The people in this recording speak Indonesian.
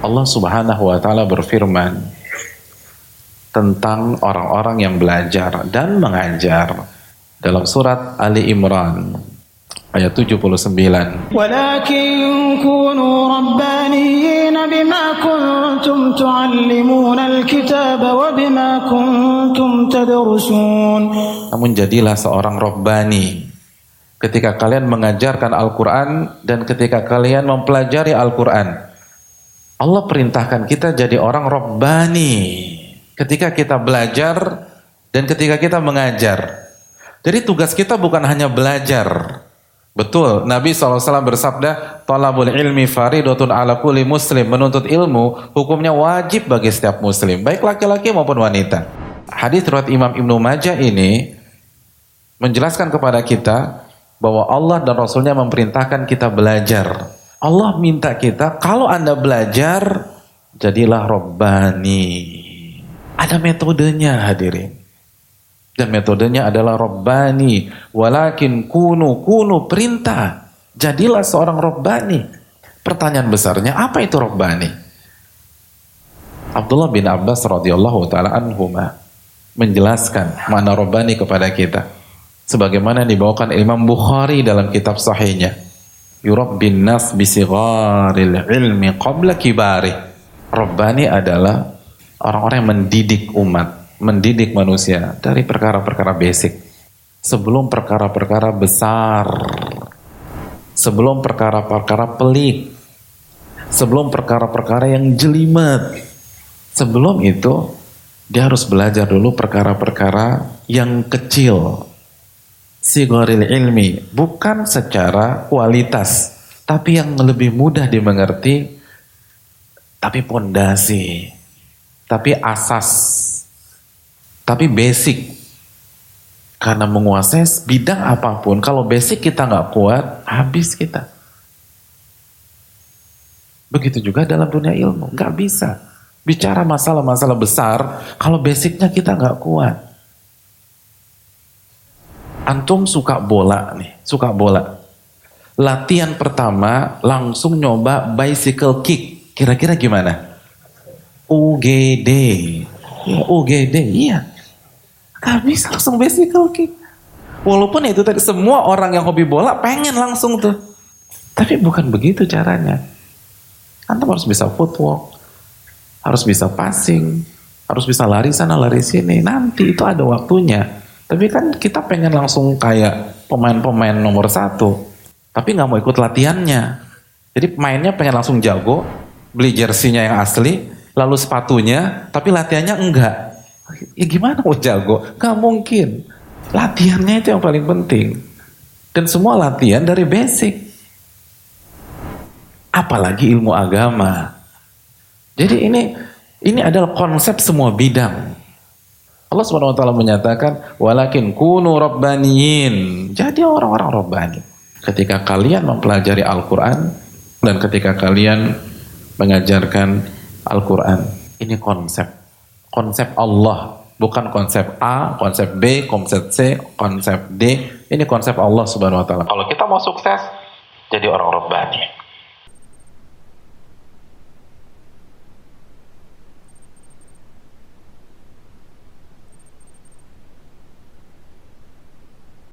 Allah Subhanahu wa taala berfirman tentang orang-orang yang belajar dan mengajar dalam surat Ali Imran ayat 79. Walakin kunu rabbaniyyin bima kuntum tuallimuna al-kitaba wa bima kuntum tadrusun. Namun jadilah seorang rabbani ketika kalian mengajarkan Al-Quran dan ketika kalian mempelajari Al-Quran. Allah perintahkan kita jadi orang rabbani ketika kita belajar dan ketika kita mengajar. Jadi tugas kita bukan hanya belajar. Betul, Nabi SAW bersabda, "Talabul ilmi faridatun ala kulli muslim." Menuntut ilmu hukumnya wajib bagi setiap muslim, baik laki-laki maupun wanita. Hadis riwayat Imam Ibnu Majah ini menjelaskan kepada kita bahwa Allah dan Rasulnya memerintahkan kita belajar. Allah minta kita, kalau Anda belajar, jadilah rabbani. Ada metodenya hadirin. Dan metodenya adalah rabbani. Walakin kunu perintah. Jadilah seorang rabbani. Pertanyaan besarnya, apa itu rabbani? Abdullah bin Abbas radhiyallahu taala anhuma menjelaskan makna rabbani kepada kita. Sebagaimana dibawakan Imam Bukhari dalam kitab sahihnya. Yurabbin nas bisigharil ilmi qabla kibari. Rabbani adalah orang-orang yang mendidik umat, mendidik manusia dari perkara-perkara basic sebelum perkara-perkara besar, sebelum perkara-perkara pelik, sebelum perkara-perkara yang jelimet. Sebelum itu dia harus belajar dulu perkara-perkara yang kecil. Sigharil ilmi, bukan secara kualitas, tapi yang lebih mudah dimengerti, tapi pondasi, tapi asas, tapi basic. Karena menguasai bidang apapun, kalau basic kita nggak kuat, habis kita. Begitu juga dalam dunia ilmu, nggak bisa bicara masalah-masalah besar kalau basicnya kita nggak kuat. Antum suka bola nih, suka bola. Latihan pertama langsung nyoba bicycle kick. Kira-kira gimana? UGD. Ya, UGD, iya. Gak bisa langsung bicycle kick. Walaupun itu tadi semua orang yang hobi bola pengen langsung tuh. Tapi bukan begitu caranya. Antum harus bisa footwork, harus bisa passing, harus bisa lari sana lari sini. Nanti itu ada waktunya. Tapi kan kita pengen langsung kayak pemain-pemain nomor 1. Tapi gak mau ikut latihannya. Jadi pemainnya pengen langsung jago, beli jersinya yang asli, lalu sepatunya, tapi latihannya enggak. Ya gimana mau jago? Gak mungkin. Latihannya itu yang paling penting. Dan semua latihan dari basic. Apalagi ilmu agama. Jadi ini adalah konsep semua bidang. Allah Subhanahu wa taala menyatakan walakin kunu rabbaniyin. Jadi orang-orang rabbani. Ketika kalian mempelajari Al-Qur'an dan ketika kalian mengajarkan Al-Qur'an. Ini konsep Allah, bukan konsep A, konsep B, konsep C, konsep D. Ini konsep Allah Subhanahu wa taala. Kalau kita mau sukses, jadi orang rabbani.